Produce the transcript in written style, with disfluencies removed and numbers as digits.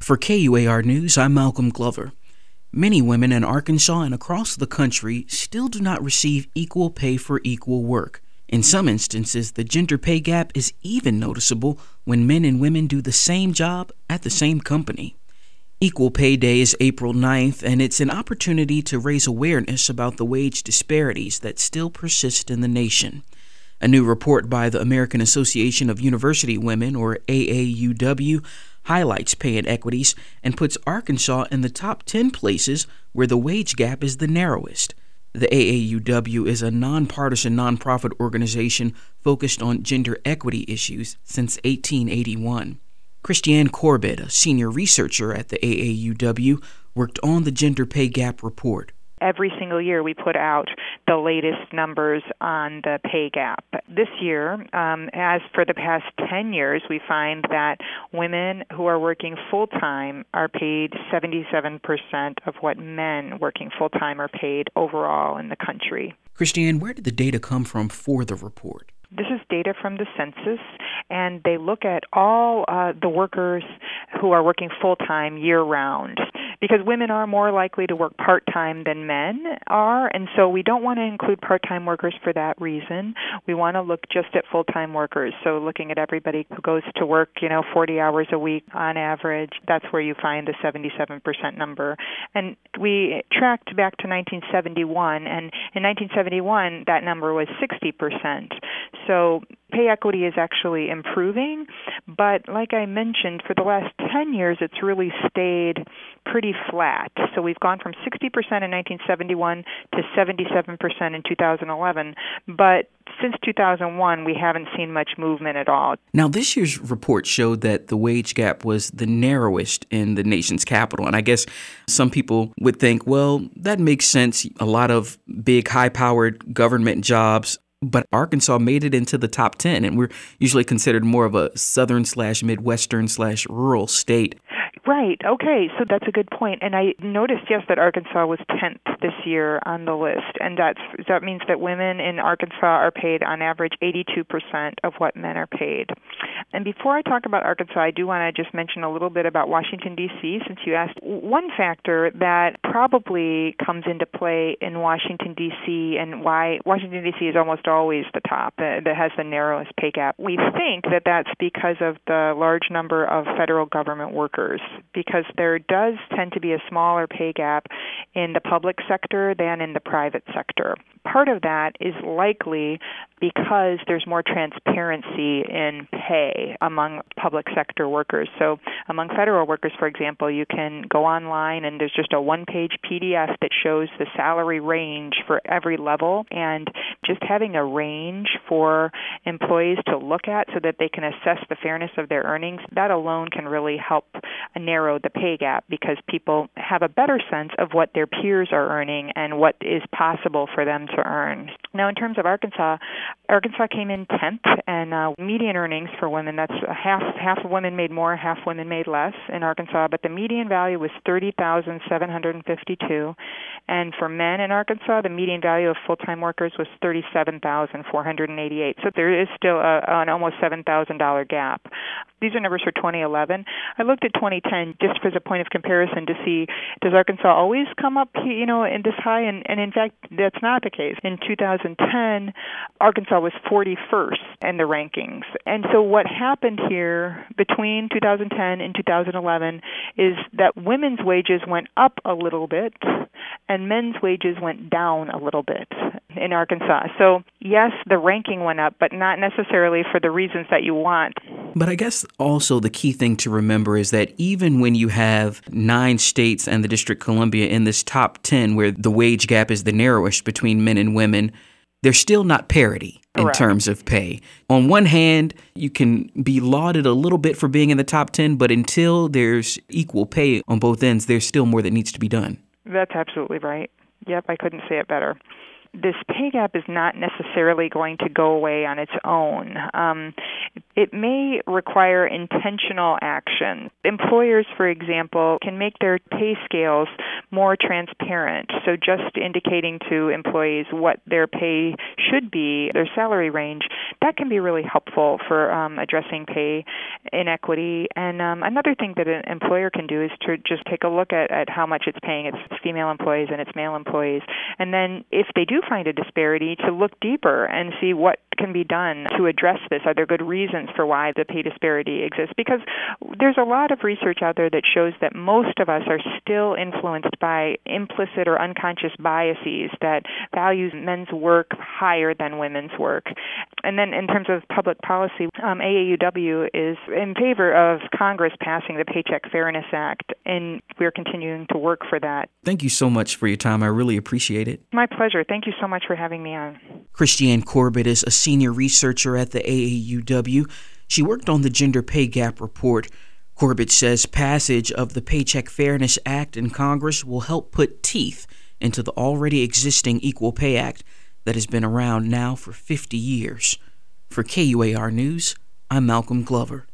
For KUAR News, I'm Malcolm Glover. Many women in Arkansas and across the country still do not receive equal pay for equal work. In some instances, the gender pay gap is even noticeable when men and women do the same job at the same company. Equal Pay Day is April 9th, and it's an opportunity to raise awareness about the wage disparities that still persist in the nation. A new report by the American Association of University Women, or AAUW, highlights pay inequities and puts Arkansas in the top 10 places where the wage gap is the narrowest. The AAUW is a nonpartisan nonprofit organization focused on gender equity issues since 1881. Christiane Corbett, a senior researcher at the AAUW, worked on the gender pay gap report. Every single year we put out the latest numbers on the pay gap. This year, as for the past 10 years, we find that women who are working full-time are paid 77% of what men working full-time are paid overall in the country. Christiane, where did the data come from for the report? This is data from the census, and they look at all the workers who are working full-time year-round, because women are more likely to work part-time than men are, and so we don't want to include part-time workers for that reason. We want to look just at full-time workers, so looking at everybody who goes to work, 40 hours a week on average. That's where you find the 77% number. And we tracked back to 1971, and in 1971, that number was 60%. So pay equity is actually improving, but like I mentioned, for the last 10 years, it's really stayed pretty flat. So we've gone from 60% in 1971 to 77% in 2011, but since 2001, we haven't seen much movement at all. Now, this year's report showed that the wage gap was the narrowest in the nation's capital. And I guess some people would think, well, that makes sense. A lot of big, high-powered government jobs. But Arkansas made it into the top 10, and we're usually considered more of a southern/midwestern/rural state. Right. Okay. So that's a good point. And I noticed, yes, that Arkansas was 10th this year on the list. And that means that women in Arkansas are paid on average 82% of what men are paid. And before I talk about Arkansas, I do want to just mention a little bit about Washington, D.C., since you asked. One factor that probably comes into play in Washington, D.C., and why Washington, D.C. is almost always the top, that has the narrowest pay gap. We think that that's because of the large number of federal government workers, because there does tend to be a smaller pay gap in the public sector than in the private sector. Part of that is likely because there's more transparency in pay among public sector workers. So among federal workers, for example, you can go online and there's just a one-page PDF that shows the salary range for every level, and just having a range for employees to look at so that they can assess the fairness of their earnings, that alone can really help narrow the pay gap, because people have a better sense of what their peers are earning and what is possible for them to earn. Now, in terms of Arkansas came in 10th, and median earnings for women, that's half of women made more, half women made less in Arkansas, but the median value was $30,752, and for men in Arkansas, the median value of full-time workers was $37,488. So there is still an almost $7,000 gap. These are numbers for 2011. I looked at 2010 just as a point of comparison to see, does Arkansas always come up, in this high? And in fact, that's not the case. In 2010, Arkansas was 41st in the rankings. And so what happened here between 2010 and 2011 is that women's wages went up a little bit and men's wages went down a little bit in Arkansas. So yes, the ranking went up, but not necessarily for the reasons that you want. But I guess also the key thing to remember is that even when you have 9 states and the District of Columbia in this top 10 where the wage gap is the narrowest between men and women, there's still not parity in Correct. terms of pay. On one hand, you can be lauded a little bit for being in the top 10, but until there's equal pay on both ends, there's still more that needs to be done. That's absolutely right. Yep, I couldn't say it better. This pay gap is not necessarily going to go away on its own. It may require intentional action. Employers, for example, can make their pay scales more transparent. So just indicating to employees what their pay should be, their salary range, that can be really helpful for addressing pay inequity. And another thing that an employer can do is to just take a look at how much it's paying its female employees and its male employees. And then if they do find a disparity, to look deeper and see what can be done to address this. Are there good reasons for why the pay disparity exists? Because there's a lot of research out there that shows that most of us are still influenced by implicit or unconscious biases that values men's work higher than women's work. And then in terms of public policy, AAUW is in favor of Congress passing the Paycheck Fairness Act, and we're continuing to work for that. Thank you so much for your time. I really appreciate it. My pleasure. Thank you so much for having me on. Christiane Corbett is a senior researcher at the AAUW. She worked on the Gender Pay Gap Report. Corbett says passage of the Paycheck Fairness Act in Congress will help put teeth into the already existing Equal Pay Act that has been around now for 50 years. For KUAR News, I'm Malcolm Glover.